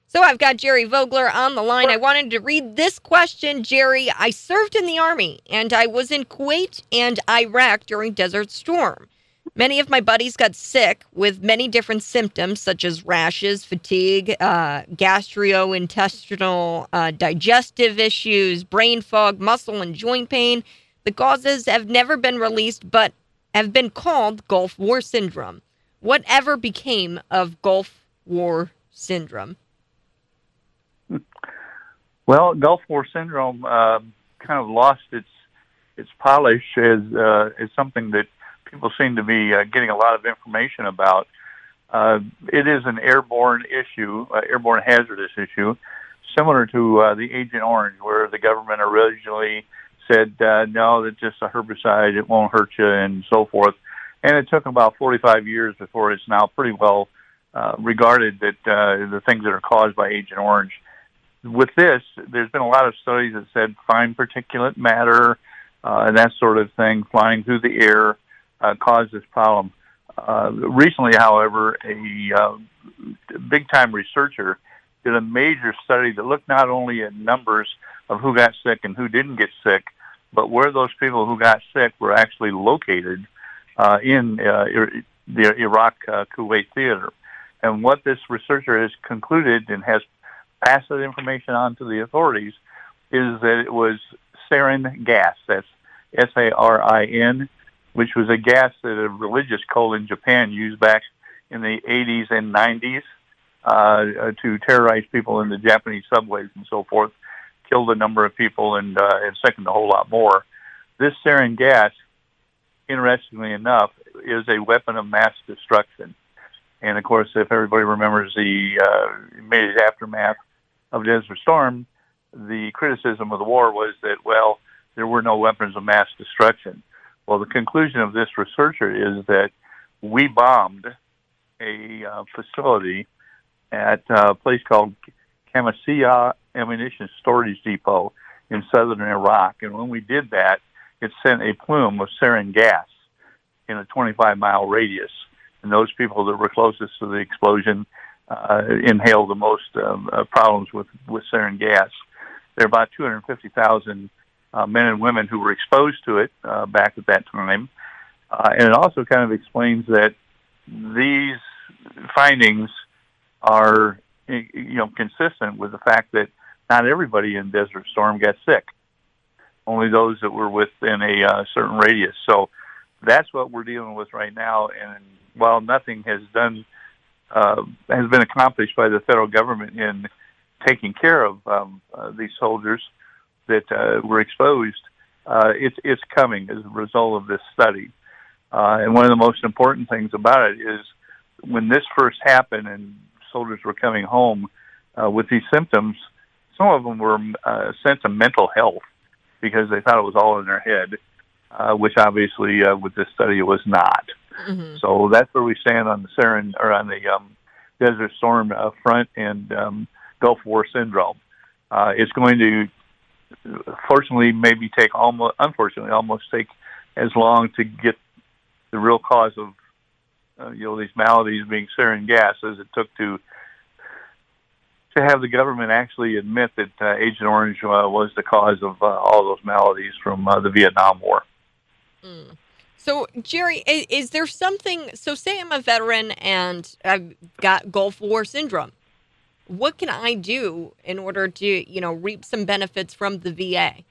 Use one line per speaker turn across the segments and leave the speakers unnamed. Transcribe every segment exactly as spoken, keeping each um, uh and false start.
So I've got Jerry Vogler on the line. I wanted to read this question, Jerry. I served in the Army, and I was in Kuwait and Iraq during Desert Storm. Many of my buddies got sick with many different symptoms, such as rashes, fatigue, uh, gastrointestinal, uh, digestive issues, brain fog, muscle and joint pain. The causes have never been released, but have been called Gulf War Syndrome. Whatever became of Gulf War Syndrome?
Well, Gulf War Syndrome uh, kind of lost its its polish as uh, as something that people seem to be uh, getting a lot of information about. Uh, it is an airborne issue, uh, airborne hazardous issue, similar to uh, the Agent Orange, where the government originally said, uh, no, that's just a herbicide, it won't hurt you, and so forth. And it took about forty-five years before it's now pretty well uh, regarded that uh, the things that are caused by Agent Orange. With this, there's been a lot of studies that said fine particulate matter uh, and that sort of thing flying through the air uh, caused this problem. Uh, recently, however, a uh, big-time researcher did a major study that looked not only at numbers of who got sick and who didn't get sick, but where those people who got sick were actually located uh, in uh, the Iraq-Kuwait uh, theater. And what this researcher has concluded and has passed that information on to the authorities is that it was sarin gas. That's S A R I N, which was a gas that a religious cult in Japan used back in the eighties and nineties uh, to terrorize people in the Japanese subways and so forth, killed a number of people and, uh, and sickened a whole lot more. This sarin gas, interestingly enough, is a weapon of mass destruction. And, of course, if everybody remembers the uh, immediate aftermath of Desert Storm, the criticism of the war was that, well, there were no weapons of mass destruction. Well, the conclusion of this researcher is that we bombed a uh, facility at a place called Qamishli Ammunition Storage Depot in southern Iraq. And when we did that, it sent a plume of sarin gas in a twenty-five mile radius. And those people that were closest to the explosion uh, inhaled the most um, uh, problems with, with sarin gas. There are about two hundred fifty thousand uh, men and women who were exposed to it uh, back at that time. Uh, and it also kind of explains that these findings are, you know, consistent with the fact that not everybody in Desert Storm got sick. Only those that were within a uh, certain radius. So that's what we're dealing with right now. And while nothing has done uh, has been accomplished by the federal government in taking care of um, uh, these soldiers that uh, were exposed, uh, it's it's coming as a result of this study. Uh, and one of the most important things about it is when this first happened and soldiers were coming home uh, with these symptoms, some of them were uh, sent to mental health because they thought it was all in their head, uh, which obviously uh, with this study it was not. Mm-hmm. So that's where we stand on the sarin or on the um, Desert Storm uh, front and um, Gulf War Syndrome. Uh, it's going to, fortunately, maybe take almost, unfortunately, almost take as long to get the real cause of uh, you know these maladies being sarin gas as it took to to have the government actually admit that uh, Agent Orange uh, was the cause of uh, all those maladies from uh, the Vietnam War.
Mm. So, Jerry, is, is there something, so say I'm a veteran and I've got Gulf War Syndrome. What can I do in order to, you know, reap some benefits from the V A?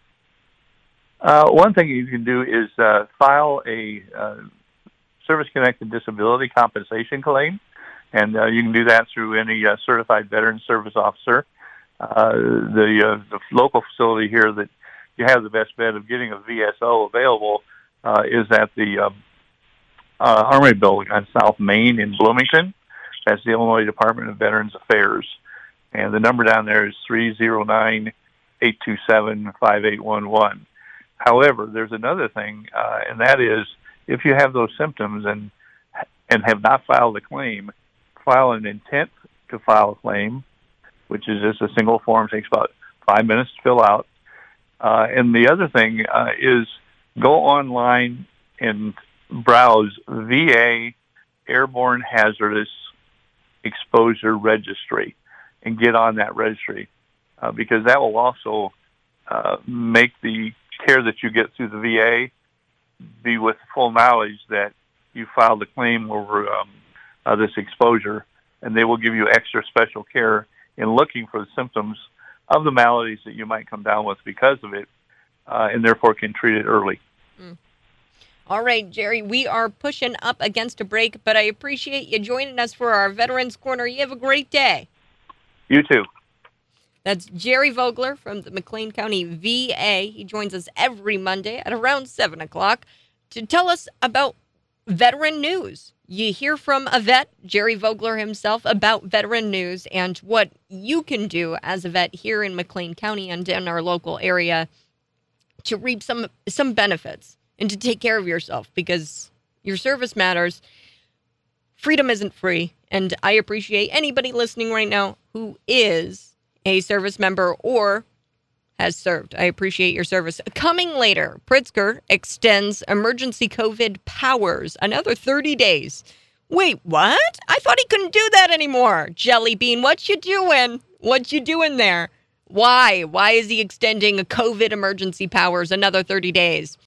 Uh, one thing you can do is uh, file a uh, service-connected disability compensation claim, and uh, you can do that through any uh, certified veteran service officer. Uh, the, uh, the local facility here that you have the best bet of getting a V S O available uh, is at the uh, uh, Armory Building on South Main in Bloomington. That's the Illinois Department of Veterans Affairs. And the number down there is three oh nine, eight two seven, five eight one one. However, there's another thing, uh, and that is if you have those symptoms and and have not filed a claim, file an intent to file a claim, which is just a single form, takes about five minutes to fill out. Uh, and the other thing uh, is go online and browse V A Airborne Hazardous Exposure Registry. and get on that registry, uh, because that will also uh, make the care that you get through the V A be with full knowledge that you filed a claim over um, uh, this exposure, and they will give you extra special care in looking for the symptoms of the maladies that you might come down with because of it, uh, and therefore can treat it early.
Mm. All right, Jerry, we are pushing up against a break, but I appreciate you joining us for our Veterans Corner. You have a great day.
You too.
That's Jerry Vogler from the McLean County V A. He joins us every Monday at around seven o'clock to tell us about veteran news. You hear from a vet, Jerry Vogler himself, about veteran news and what you can do as a vet here in McLean County and in our local area to reap some some benefits and to take care of yourself, because your service matters. Freedom isn't free, and I appreciate anybody listening right now who is a service member or has served. I appreciate your service. Coming later, Pritzker extends emergency COVID powers another thirty days. Wait, what? I thought he couldn't do that anymore. Jelly Bean, what you doing? What you doing there? Why? Why is he extending a COVID emergency powers another thirty days?